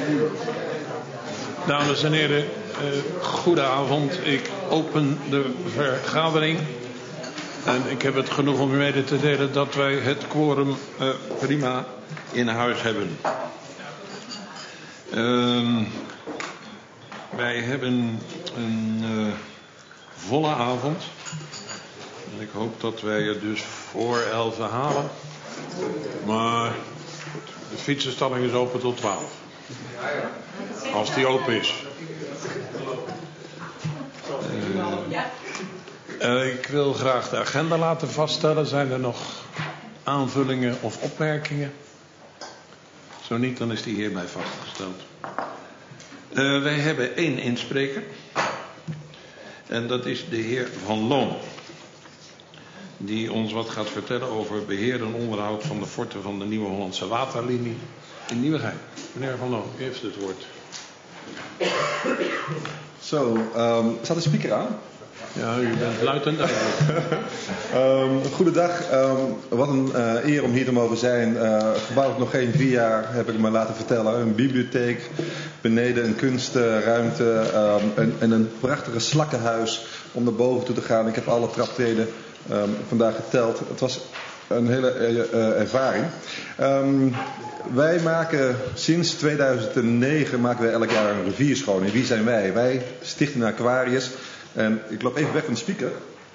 Dames en heren, goedenavond. Ik open de vergadering. En ik heb het genoeg om u mede te delen dat wij het quorum prima in huis hebben. Wij hebben een volle avond. En ik hoop dat wij het dus voor 11 halen. Maar goed, de fietsenstalling is open tot 12. Als die open is. Ik wil graag de agenda laten vaststellen. Zijn er nog aanvullingen of opmerkingen? Zo niet, dan is die hierbij vastgesteld. Wij hebben 1 inspreker. En dat is de heer Van Loon. Die ons wat gaat vertellen over beheer en onderhoud van de forten van de Nieuwe Hollandse Waterlinie in Nieuwegein. Meneer Van Loon, u heeft het woord. Zo, staat de speaker aan? Ja, u bent luid en duidelijk. Goedendag, wat een eer om hier te mogen zijn. Gebouwd nog geen 4 jaar, heb ik me laten vertellen. Een bibliotheek, beneden een kunstruimte en een prachtige slakkenhuis om naar boven toe te gaan. Ik heb alle traptreden vandaag geteld. Het was een hele ervaring. Wij maken sinds 2009 maken wij elk jaar een rivier schoon. En wie zijn wij? Wij stichten Aquarius. En ik loop even weg van de speaker.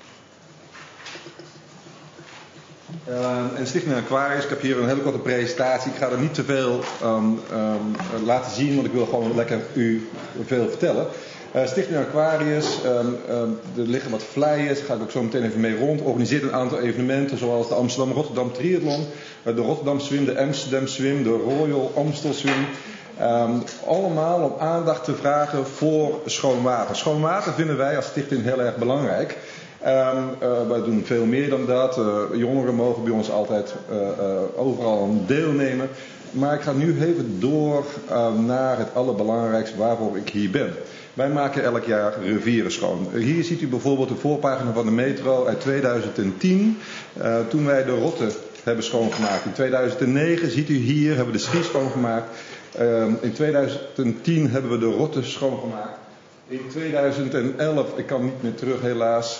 En Stichting Aquarius, ik heb hier een hele korte presentatie. Ik ga er niet te veel laten zien, want ik wil gewoon lekker u veel vertellen. Stichting Aquarius, er liggen wat flyers, daar ga ik ook zo meteen even mee rond. Organiseert een aantal evenementen zoals de Amsterdam-Rotterdam Triathlon, de Rotterdam Swim, de Amsterdam Swim, de Royal Amstel Swim. Allemaal om aandacht te vragen voor schoon water. Schoon water vinden wij als stichting heel erg belangrijk. Wij doen veel meer dan dat. Jongeren mogen bij ons altijd overal deelnemen. Maar ik ga nu even door naar het allerbelangrijkste waarvoor ik hier ben. Wij maken elk jaar rivieren schoon. Hier ziet u bijvoorbeeld de voorpagina van de Metro uit 2010. Toen wij de Rotte hebben schoongemaakt. In 2009 ziet u hier, hebben we de Schie schoongemaakt. In 2010 hebben we de Rotte schoongemaakt. In 2011, ik kan niet meer terug helaas.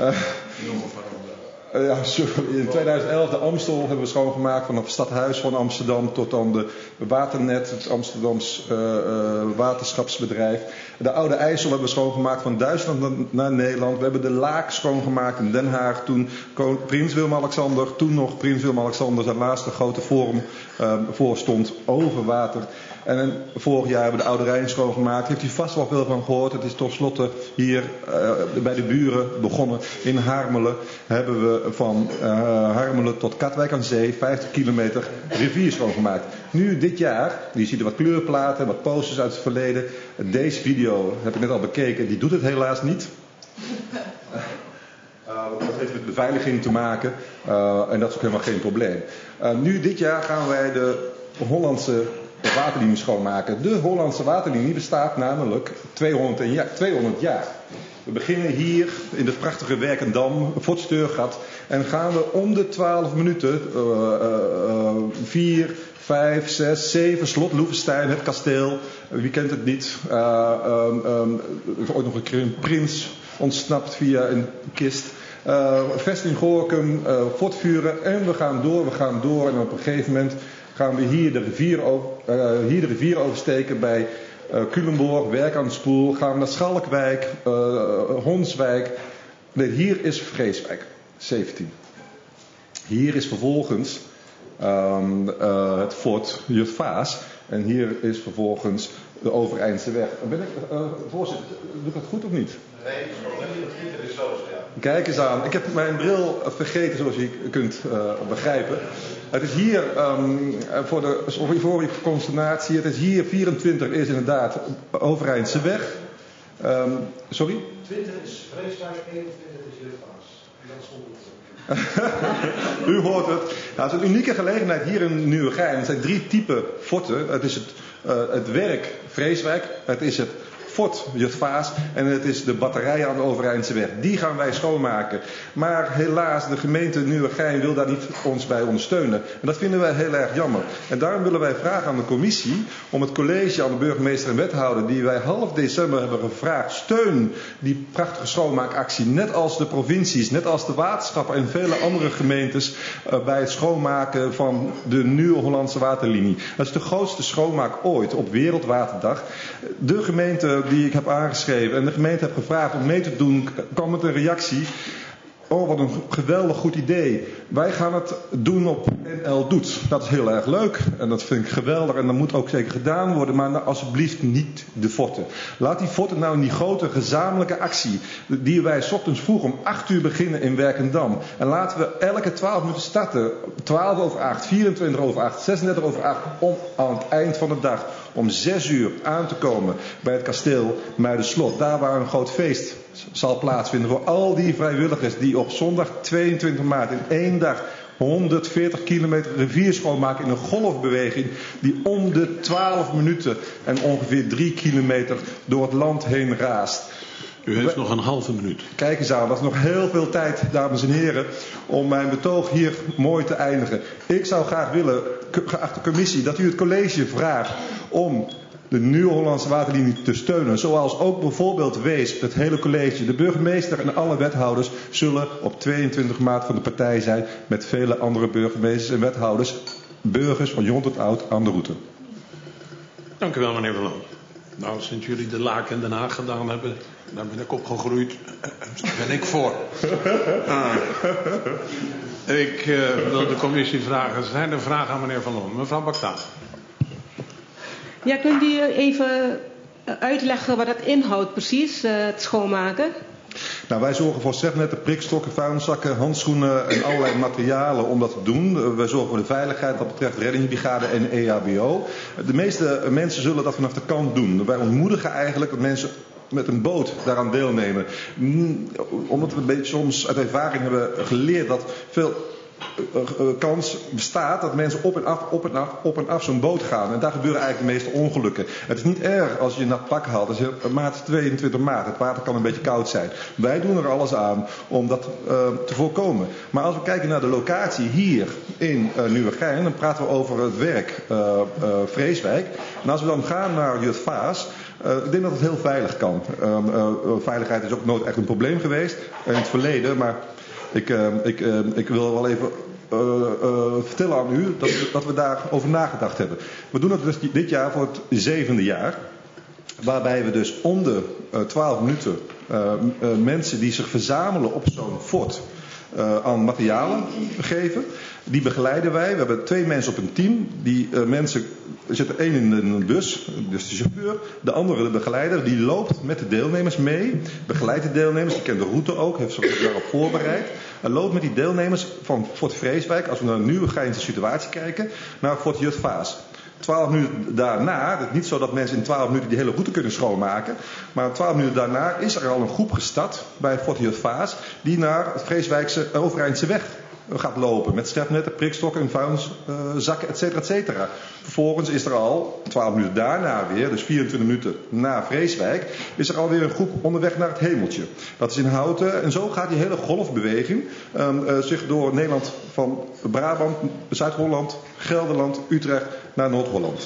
In 2011 de Amstel hebben we schoongemaakt vanaf het stadhuis van Amsterdam tot dan de Waternet, het Amsterdams waterschapsbedrijf. De Oude IJssel hebben we schoongemaakt van Duitsland naar Nederland. We hebben de Laak schoongemaakt in Den Haag. Toen Prins Willem-Alexander, toen nog Prins Willem-Alexander zijn laatste grote forum voorstond over water. En vorig jaar hebben we de Oude Rijn schoongemaakt. Heeft u vast wel veel van gehoord. Het is tot slotte hier bij de buren begonnen. In Harmelen hebben we van Harmelen tot Katwijk aan Zee 50 kilometer rivier schoongemaakt. Nu dit jaar, je ziet er wat kleurplaten, wat posters uit het verleden. Deze video heb ik net al bekeken, die doet het helaas niet. Dat heeft met beveiliging te maken en dat is ook helemaal geen probleem. Nu dit jaar gaan wij de Hollandse waterlinie schoonmaken. De Hollandse waterlinie bestaat namelijk 200 jaar. We beginnen hier in het prachtige Werkendam, Fort Steurgat, en gaan we om de 12 minuten 4, 5, 6, 7, Slot Loevestein, het kasteel, wie kent het niet, er is ooit nog een keer een prins ontsnapt via een kist. Vesting Gorinchem, Fort Vuren, en we gaan door en op een gegeven moment gaan we hier de rivier oversteken bij Culemborg, Werk aan de Spoel, gaan we naar Schalkwijk, Honswijk. Nee, hier is Vreeswijk, 17. Hier is vervolgens het fort Jutphaas en hier is vervolgens de Overeindse weg. Ben ik, voorzitter, doe ik dat goed of niet? Nee, het is zo. Kijk eens aan. Ik heb mijn bril vergeten, zoals je kunt begrijpen. Het is hier, voor je consternatie, het is hier 24 is inderdaad Overeindse weg. Sorry? 20 is Vreeswijk, 21 is Jutphaas. U hoort het. Nou, het is een unieke gelegenheid hier in Nieuwegein. Er zijn 3 typen forten. Het is het werk Vreeswijk, het is het Fort Jutphaas en het is de batterij aan de Overeindseweg. Die gaan wij schoonmaken. Maar helaas, de gemeente Nieuwegein wil daar niet ons bij ondersteunen. En dat vinden wij heel erg jammer. En daarom willen wij vragen aan de commissie om het college, aan de burgemeester en wethouder, die wij half december hebben gevraagd, steun die prachtige schoonmaakactie, net als de provincies, net als de waterschappen en vele andere gemeentes bij het schoonmaken van de nieuwe Hollandse waterlinie. Dat is de grootste schoonmaak ooit op Wereldwaterdag. De gemeente die ik heb aangeschreven en de gemeente heb gevraagd om mee te doen, kwam met een reactie. Oh, wat een geweldig goed idee. Wij gaan het doen op NL Doet. Dat is heel erg leuk en dat vind ik geweldig en dat moet ook zeker gedaan worden. Maar nou, alsjeblieft niet de forten. Laat die forten nou in die grote gezamenlijke actie, die wij 's ochtends vroeg om 8 uur beginnen in Werkendam. En laten we elke 12 minuten starten. 12 over 8, 24 over 8, 36 over 8. Om aan het eind van de dag om 6 uur aan te komen bij het kasteel Muiderslot. Daar waar een groot feest zal plaatsvinden voor al die vrijwilligers die op zondag 22 maart in 1 dag 140 kilometer rivier schoonmaken in een golfbeweging die om de 12 minuten en ongeveer 3 kilometer door het land heen raast. U heeft nog een halve minuut. Kijk eens aan, dat is nog heel veel tijd, dames en heren, om mijn betoog hier mooi te eindigen. Ik zou graag willen, geachte commissie, dat u het college vraagt om de nieuwe Hollandse waterlinie te steunen. Zoals ook bijvoorbeeld Weesp, het hele college, de burgemeester en alle wethouders zullen op 22 maart van de partij zijn met vele andere burgemeesters en wethouders, burgers van jong tot oud aan de route. Dank u wel, meneer Van Loon. Nou, sinds jullie de Laak in Den Haag gedaan hebben, daar ben ik opgegroeid, ben ik voor. Ik wil de commissie vragen, zijn er vragen aan meneer Van Loon? Mevrouw Baktaan. Ja, kunt u even uitleggen wat dat inhoudt precies, het schoonmaken? Nou, wij zorgen voor strefnetten, prikstokken, vuilniszakken, handschoenen en allerlei materialen om dat te doen. Wij zorgen voor de veiligheid wat betreft reddingsbrigade en EHBO. De meeste mensen zullen dat vanaf de kant doen. Wij ontmoedigen eigenlijk dat mensen met een boot daaraan deelnemen. Omdat we een beetje soms uit ervaring hebben geleerd dat veel kans bestaat dat mensen op en af zo'n boot gaan. En daar gebeuren eigenlijk de meeste ongelukken. Het is niet erg als je een nat pak haalt. Als je maart 22 maart, het water kan een beetje koud zijn. Wij doen er alles aan om dat te voorkomen. Maar als we kijken naar de locatie hier in Nieuwegein, dan praten we over het werk Vreeswijk. En als we dan gaan naar Jutphaas, ik denk dat het heel veilig kan. Veiligheid is ook nooit echt een probleem geweest in het verleden, maar ik wil wel even vertellen aan u dat we daarover nagedacht hebben. We doen het dus dit jaar voor het 7e jaar. Waarbij we dus om de 12 minuten mensen die zich verzamelen op zo'n fort aan materialen geven. Die begeleiden wij. We hebben 2 mensen op een team. Die mensen, er zit er 1 in een bus, dus de chauffeur. De andere, de begeleider, die loopt met de deelnemers mee. Begeleidt de deelnemers, die kent de route ook, heeft zich daarop voorbereid. En loopt met die deelnemers van Fort Vreeswijk, als we naar een Nieuwegeinse situatie kijken, naar Fort Jutphaas. 12 minuten daarna, het is niet zo dat mensen in 12 minuten die hele route kunnen schoonmaken. Maar 12 minuten daarna is er al een groep gestart bij Fort Jutphaas die naar het Vreeswijkse Overeindse weg gaat lopen. Met strefnetten, prikstokken, vuilniszakken, et cetera, et cetera. Vervolgens is er al 12 minuten daarna weer, dus 24 minuten na Vreeswijk, is er alweer een groep onderweg naar het Hemeltje. Dat is in Houten. En zo gaat die hele golfbeweging zich door Nederland van Brabant, Zuid-Holland, Gelderland, Utrecht naar Noord-Holland.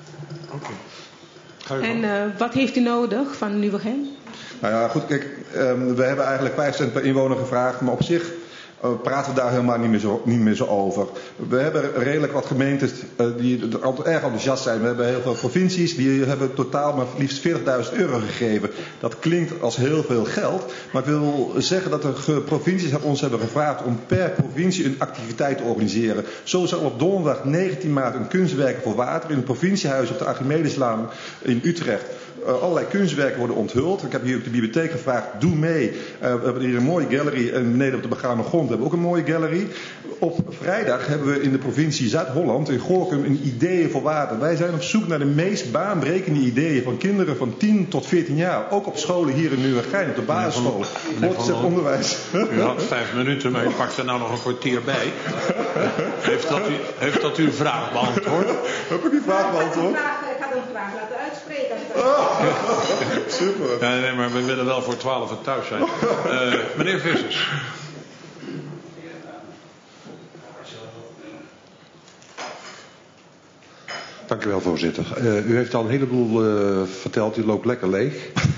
Okay. En wat heeft u nodig van Nieuwegein? Nou ja, goed, kijk, we hebben eigenlijk 5 cent per inwoner gevraagd, maar op zich praten we daar helemaal niet meer zo over. We hebben redelijk wat gemeentes die erg enthousiast zijn. We hebben heel veel provincies die hebben totaal maar liefst €40.000 gegeven. Dat klinkt als heel veel geld. Maar ik wil zeggen dat de provincies ons hebben gevraagd om per provincie een activiteit te organiseren. Zo zal op donderdag 19 maart een kunstwerken voor water in het provinciehuis op de Archimedeslaan in Utrecht. Allerlei kunstwerken worden onthuld. Ik heb hier op de bibliotheek gevraagd, doe mee. We hebben hier een mooie gallery en beneden op de begane grond hebben we ook een mooie gallery. Op vrijdag hebben we in de provincie Zuid-Holland, in Gorinchem, een ideeën voor water. Wij zijn op zoek naar de meest baanbrekende ideeën van kinderen van 10 tot 14 jaar. Ook op scholen hier in Nieuwegein, op de basisscholen. Voortgezet onderwijs. U had 5 minuten, maar u pakt er nou nog een kwartier bij. Heeft dat uw vraag beantwoord? Heb ik uw vraag beantwoord? Ik had een graag laten uitspreken. Super. Ja, nee, maar we willen wel voor 12 thuis zijn. Meneer Vissers. Dank u wel, voorzitter. U heeft al een heleboel verteld, u loopt lekker leeg.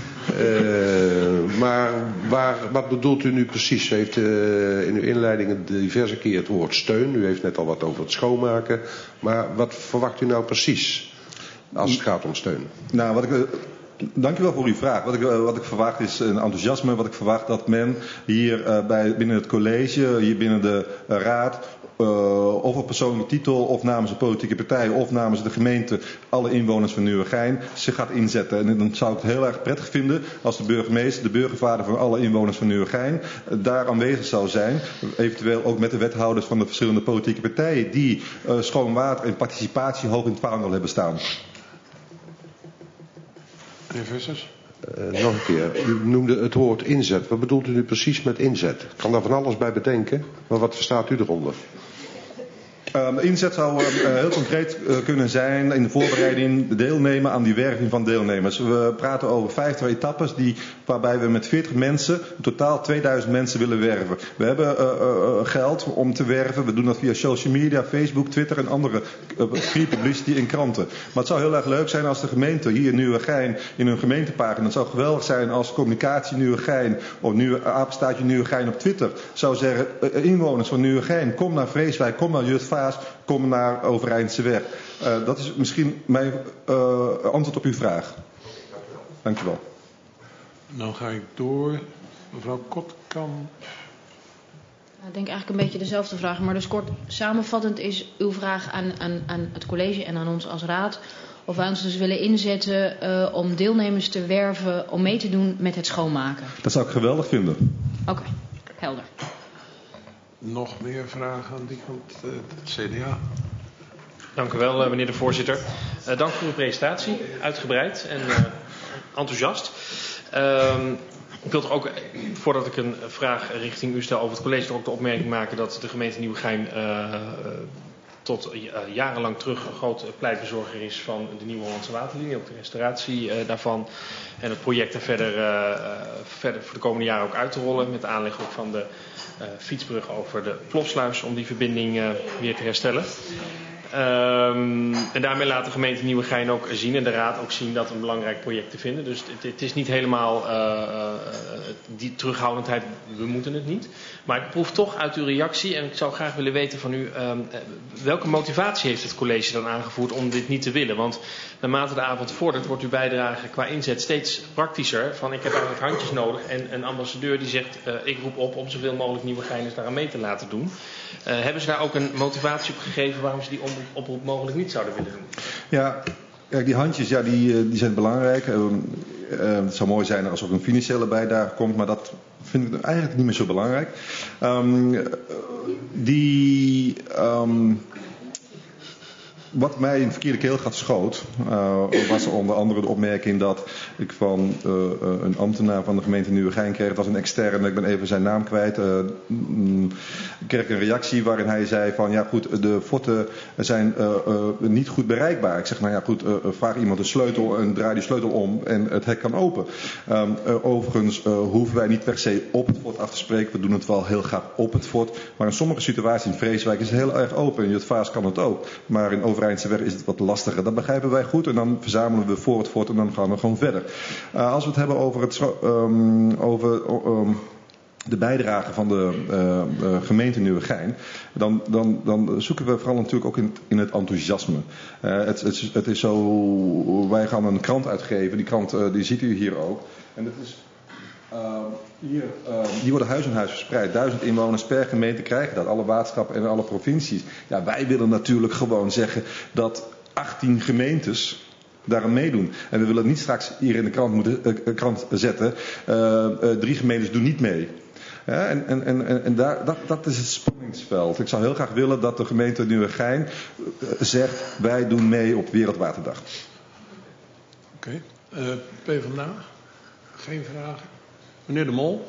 Maar wat bedoelt u nu precies? U heeft in uw inleiding diverse keer het woord steun. U heeft net al wat over het schoonmaken. Maar wat verwacht u nou precies als het gaat om steun? Nou, dank u wel voor uw vraag. Wat ik verwacht is een enthousiasme. Wat ik verwacht dat men hier binnen het college, hier binnen de raad, of op persoonlijke titel, of namens een politieke partij, of namens de gemeente, alle inwoners van Nieuwegein, zich gaat inzetten. En dan zou ik het heel erg prettig vinden als de burgemeester, de burgervader van alle inwoners van Nieuwegein, daar aanwezig zou zijn. Eventueel ook met de wethouders van de verschillende politieke partijen die schoon water en participatie hoog in het vaandel hebben staan. Meneer Vissers? Nog een keer. U noemde het woord inzet. Wat bedoelt u nu precies met inzet? Ik kan daar van alles bij bedenken, maar wat verstaat u eronder? Inzet zou heel concreet kunnen zijn in de voorbereiding deelnemen aan die werving van deelnemers. We praten over 50 etappes waarbij we met 40 mensen in totaal 2000 mensen willen werven. We hebben geld om te werven. We doen dat via social media, Facebook, Twitter en andere free publicity in kranten. Maar het zou heel erg leuk zijn als de gemeente hier in Nieuwegein in hun gemeentepagina. Het zou geweldig zijn als Communicatie Nieuwegein of apenstaartje Nieuwegein op Twitter zou zeggen, inwoners van Nieuwegein, kom naar Vreeswijk, kom naar Jutphaas, kom naar Overeindseweg. Dat is misschien mijn antwoord op uw vraag. Dank u wel. Nou ga ik door. Mevrouw Kotkamp. Ik denk eigenlijk een beetje dezelfde vraag, maar dus kort samenvattend is uw vraag aan het college en aan ons als raad of wij ons dus willen inzetten om deelnemers te werven om mee te doen met het schoonmaken. Dat zou ik geweldig vinden. Oké, helder. Nog meer vragen aan die kant? Het CDA. Dank u wel, meneer de voorzitter. Dank voor uw presentatie, uitgebreid en enthousiast. Ik wil toch ook, voordat ik een vraag richting u stel over het college, toch ook de opmerking maken dat de gemeente Nieuwegein tot jarenlang terug een groot pleitbezorger is van de Nieuwe Hollandse Waterlinie, ook de restauratie daarvan. En het project er verder voor de komende jaren ook uit te rollen, met de aanleg ook van de fietsbrug over de Plofsluis om die verbinding weer te herstellen. En daarmee laat de gemeente Nieuwegein ook zien en de raad ook zien dat een belangrijk project te vinden. Dus het is niet helemaal die terughoudendheid, we moeten het niet. Maar ik proef toch uit uw reactie en ik zou graag willen weten van u, welke motivatie heeft het college dan aangevoerd om dit niet te willen? Want naarmate de avond vordert wordt uw bijdrage qua inzet steeds praktischer. Van ik heb eigenlijk handjes nodig en een ambassadeur die zegt ik roep op om zoveel mogelijk Nieuwegeiners daaraan mee te laten doen. Hebben ze daar ook een motivatie op gegeven waarom ze die oproep mogelijk niet zouden willen doen? Ja, kijk, die handjes die zijn belangrijk. Het zou mooi zijn als er ook een financiële bijdrage komt, maar dat vind ik eigenlijk niet meer zo belangrijk. Wat mij in de verkeerde keelgat schoot, was onder andere de opmerking dat ik van een ambtenaar van de gemeente Nieuwegein kreeg, het was een externe, ik ben even zijn naam kwijt, kreeg ik een reactie waarin hij zei van ja goed, de forten zijn niet goed bereikbaar. Ik zeg nou ja goed, vraag iemand de sleutel en draai die sleutel om en het hek kan open. Overigens hoeven wij niet per se op het fort af te spreken, we doen het wel heel graag op het fort, maar in sommige situaties in Vreeswijk is het heel erg open, in Jutphaas kan het ook, maar in Overeindseweg is het wat lastiger. Dat begrijpen wij goed en dan verzamelen we voor het fort en dan gaan we gewoon verder. Als we het hebben over de bijdrage van de gemeente Nieuwegein, dan zoeken we vooral natuurlijk ook in het enthousiasme. Het is zo, wij gaan een krant uitgeven, die krant die ziet u hier ook. En dat is die worden huis aan huis verspreid. 1000 inwoners per gemeente krijgen dat. Alle waterschappen en alle provincies. Ja, wij willen natuurlijk gewoon zeggen dat 18 gemeentes daaraan meedoen. En we willen niet straks hier in de krant zetten. 3 gemeentes doen niet mee. Ja, en dat is het spanningsveld. Ik zou heel graag willen dat de gemeente Nieuwegein zegt wij doen mee op Wereldwaterdag. Oké. PvdA? Geen vragen? Meneer De Mol?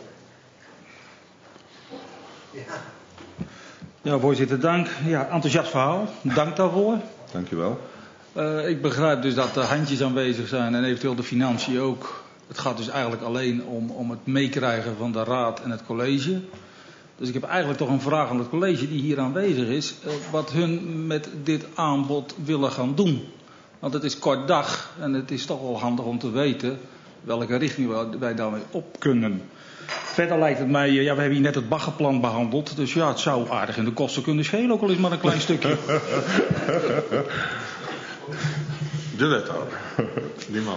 Ja, voorzitter, dank. Ja, enthousiast verhaal. Dank daarvoor. Dank u wel. Ik begrijp dus dat de handjes aanwezig zijn en eventueel de financiën ook. Het gaat dus eigenlijk alleen om het meekrijgen van de raad en het college. Dus ik heb eigenlijk toch een vraag aan het college die hier aanwezig is. Wat hun met dit aanbod willen gaan doen. Want het is kort dag en het is toch wel handig om te weten welke richting wij daarmee op kunnen. Verder lijkt het mij, we hebben hier net het baggerplan behandeld. Dus ja, het zou aardig in de kosten kunnen schelen, ook al is maar een klein stukje. De wethouder, die mag.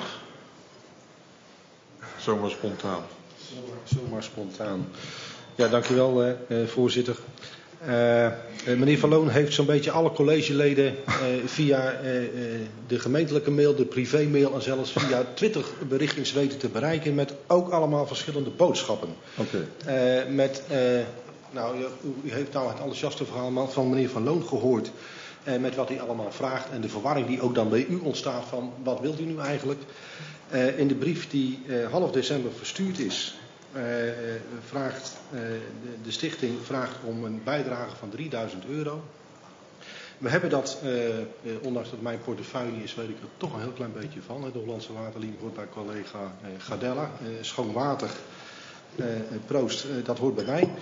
Zomaar spontaan. Zomaar spontaan. Ja, dankjewel voorzitter. Meneer Van Loon heeft zo'n beetje alle collegeleden via de gemeentelijke mail, de privémail en zelfs via Twitter berichtings weten te bereiken met ook allemaal verschillende boodschappen. Oké. U heeft nou het enthousiaste verhaal van meneer Van Loon gehoord met wat hij allemaal vraagt en de verwarring die ook dan bij u ontstaat van wat wilt u nu eigenlijk. In de brief die half december verstuurd is, de stichting vraagt om een bijdrage van €3000. We hebben dat, ondanks dat mijn portefeuille is, weet ik er toch een heel klein beetje van. De Hollandse Waterlinie hoort bij collega Gardella. Schoon water, proost, dat hoort bij mij.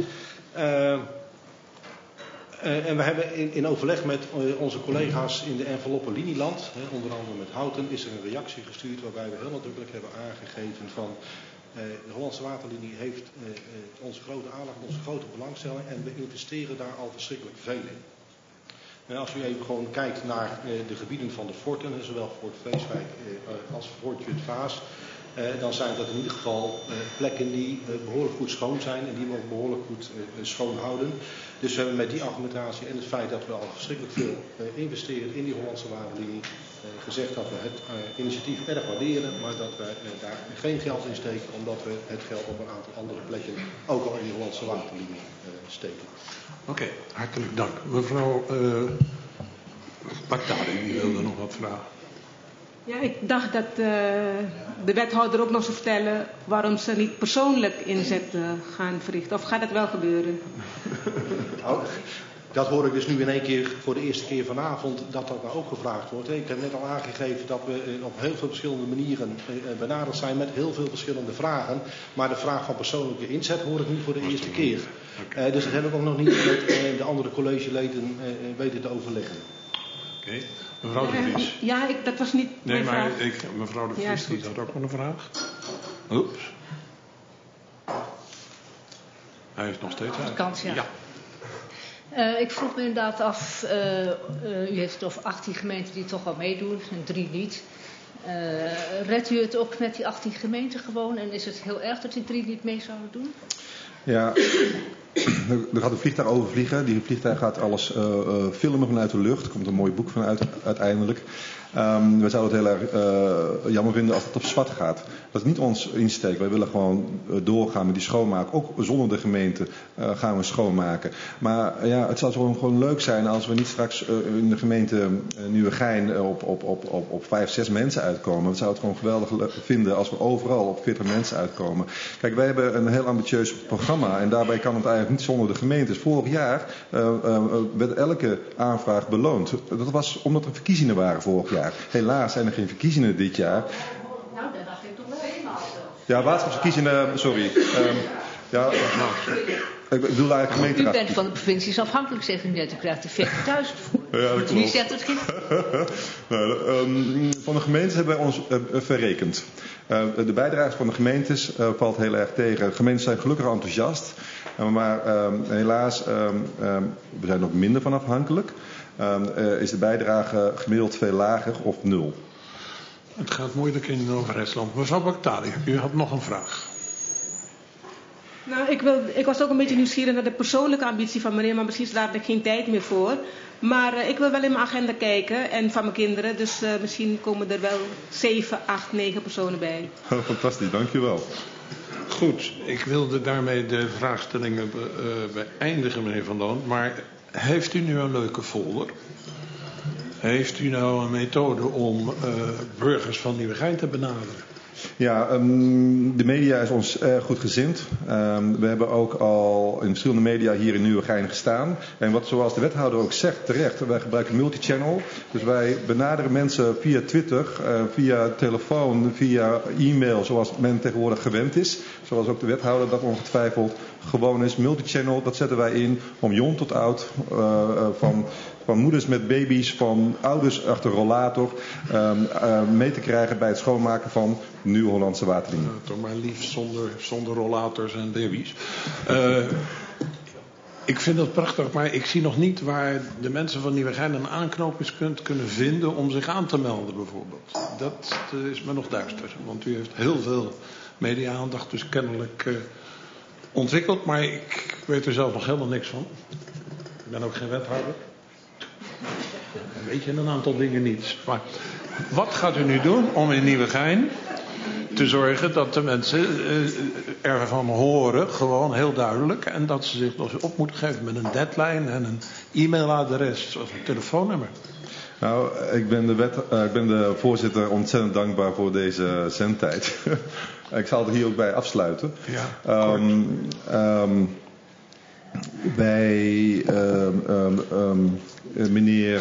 En we hebben in overleg met onze collega's in de enveloppen Linieland, onder andere met Houten, is er een reactie gestuurd waarbij we heel nadrukkelijk hebben aangegeven van de Hollandse Waterlinie heeft onze grote aandacht, onze grote belangstelling en we investeren daar al verschrikkelijk veel in. En als u even gewoon kijkt naar de gebieden van de forten, zowel Fort Vreeswijk als Fort Jutphaas, dan zijn dat in ieder geval plekken die behoorlijk goed schoon zijn en die we ook behoorlijk goed schoon houden. Dus we hebben met die argumentatie en het feit dat we al verschrikkelijk veel investeren in die Hollandse Waterlinie gezegd dat we het initiatief erg waarderen, maar dat we daar geen geld in steken omdat we het geld op een aantal andere plekken ook al in die Hollandse Waterlinie steken. Oké, hartelijk dank. Mevrouw Bactari, die wilde nog wat vragen. Ja, ik dacht dat de wethouder ook nog zou vertellen waarom ze niet persoonlijk inzet gaan verrichten. Of gaat dat wel gebeuren? Nou, dat hoor ik dus nu in één keer voor de eerste keer vanavond dat dat nou ook gevraagd wordt. Ik heb net al aangegeven dat we op heel veel verschillende manieren benaderd zijn met heel veel verschillende vragen. Maar de vraag van persoonlijke inzet hoor ik nu voor de eerste keer. Dus dat heb ik ook nog niet met de andere collegeleden weten te overleggen. Oké. Mevrouw de Vries. Ja, dat was niet mijn vraag. Mevrouw de Vries die had ook nog een vraag. Oeps. Hij heeft nog steeds uit. Kans, ja. Ik vroeg me inderdaad af, u heeft het over 18 gemeenten die toch wel meedoen en 3 niet. Redt u het ook met die 18 gemeenten gewoon en is het heel erg dat die 3 niet mee zouden doen? Ja, er gaat een vliegtuig overvliegen. Die vliegtuig gaat alles filmen vanuit de lucht. Er komt een mooi boek vanuit uiteindelijk. We zouden het heel erg jammer vinden als het op zwart gaat. Dat is niet ons insteek. Wij willen gewoon doorgaan met die schoonmaak. Ook zonder de gemeente gaan we schoonmaken. Maar ja, het zou gewoon leuk zijn als we niet straks in de gemeente Nieuwegein op 5, 6 mensen uitkomen. We zouden het gewoon geweldig vinden als we overal op 40 mensen uitkomen. Kijk, wij hebben een heel ambitieus programma. En daarbij kan het eigenlijk niet zonder de gemeentes. Vorig jaar werd elke aanvraag beloond. Dat was omdat er verkiezingen waren vorig jaar. Helaas zijn er geen verkiezingen dit jaar. Nou, dat dacht ik toch wel helemaal zo. Ja, waterschapsverkiezingen, sorry. Ik bedoel eigenlijk gemeenteraad. U bent van de provincies afhankelijk, zegt u net. U krijgt er 40.000 voor. Ja, dat klopt. Wie zegt het niet? Van de gemeentes hebben wij ons verrekend. De bijdrage van de gemeentes valt heel erg tegen. De gemeentes zijn gelukkig enthousiast. Maar helaas, we zijn nog minder van afhankelijk. Is de bijdrage gemiddeld veel lager of 0. Het gaat moeilijk in Overijssland. Mevrouw Bactari, u had nog een vraag. Nou, ik was ook een beetje nieuwsgierig naar de persoonlijke ambitie van meneer, maar misschien is daar geen tijd meer voor. Maar ik wil wel in mijn agenda kijken en van mijn kinderen, dus misschien komen er wel 7, 8, 9 personen bij. Fantastisch, dankjewel. Goed, ik wilde daarmee de vraagstellingen beëindigen, meneer Van Loon. Maar heeft u nu een leuke folder? Heeft u nou een methode om burgers van Nieuwegein te benaderen? Ja, de media is ons erg goed gezind. We hebben ook al in verschillende media hier in Nieuwegein gestaan. En zoals de wethouder ook zegt terecht, wij gebruiken multichannel. Dus wij benaderen mensen via Twitter, via telefoon, via e-mail, zoals men tegenwoordig gewend is. Zoals ook de wethouder dat ongetwijfeld gewoon is. Multichannel, dat zetten wij in om jong tot oud, van moeders met baby's, van ouders achter rollator, mee te krijgen bij het schoonmaken van Nieuwe Hollandse Waterlinie. Toch maar liefst zonder rollators en baby's. Ik vind dat prachtig, maar ik zie nog niet waar de mensen van Nieuwegein een aanknopingspunt kunnen vinden om zich aan te melden bijvoorbeeld. Dat is me nog duister, want u heeft heel veel media-aandacht dus kennelijk ontwikkeld, maar ik weet er zelf nog helemaal niks van. Ik ben ook geen wethouder. Dan weet je een aantal dingen niet. Maar wat gaat u nu doen om in Nieuwegein te zorgen dat de mensen ervan horen, gewoon heel duidelijk, en dat ze zich nog op moeten geven met een deadline en een e-mailadres of een telefoonnummer? Nou, ik ben de voorzitter ontzettend dankbaar voor deze zendtijd. Ik zal er hier ook bij afsluiten. Ja, bij meneer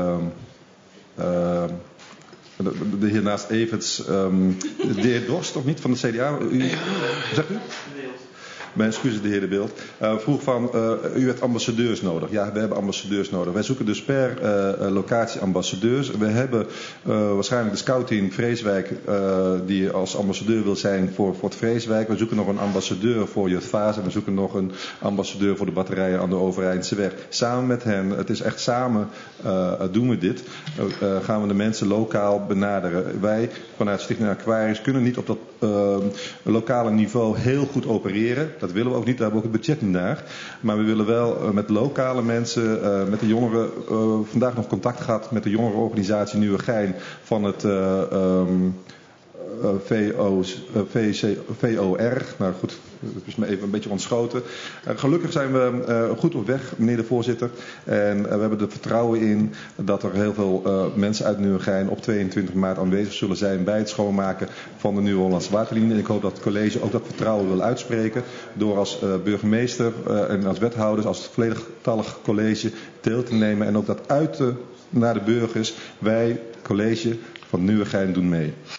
de heer naast Everts, de heer Dorst, of niet, van de CDA? Zegt u? Mijn excuses, de heer De Beeld. Vroeg van, u hebt ambassadeurs nodig. Ja, we hebben ambassadeurs nodig. Wij zoeken dus per locatie ambassadeurs. We hebben waarschijnlijk de scouting Vreeswijk die als ambassadeur wil zijn voor het Vreeswijk. We zoeken nog een ambassadeur voor Jutphaas en we zoeken nog een ambassadeur voor de batterijen aan de Overeindse weg. Samen met hen, het is echt samen doen we dit. Gaan we de mensen lokaal benaderen. Wij vanuit Stichting Aquarius kunnen niet op dat lokale niveau heel goed opereren. Dat willen we ook niet, daar hebben we ook het budget niet naar. Maar we willen wel met lokale mensen, met de jongeren, vandaag nog contact gehad met de jongerenorganisatie Nieuwegein van het VOR. Nou goed, dat is me even een beetje ontschoten. Gelukkig zijn we goed op weg, meneer de voorzitter. En we hebben er vertrouwen in dat er heel veel mensen uit Nieuwegein op 22 maart aanwezig zullen zijn bij het schoonmaken van de Nieuwe Hollandse Waterlinie. En ik hoop dat het college ook dat vertrouwen wil uitspreken door als burgemeester en als wethouders, als het volledigtallig college deel te nemen en ook dat uit naar de burgers. Wij, college van Nieuwegein, doen mee.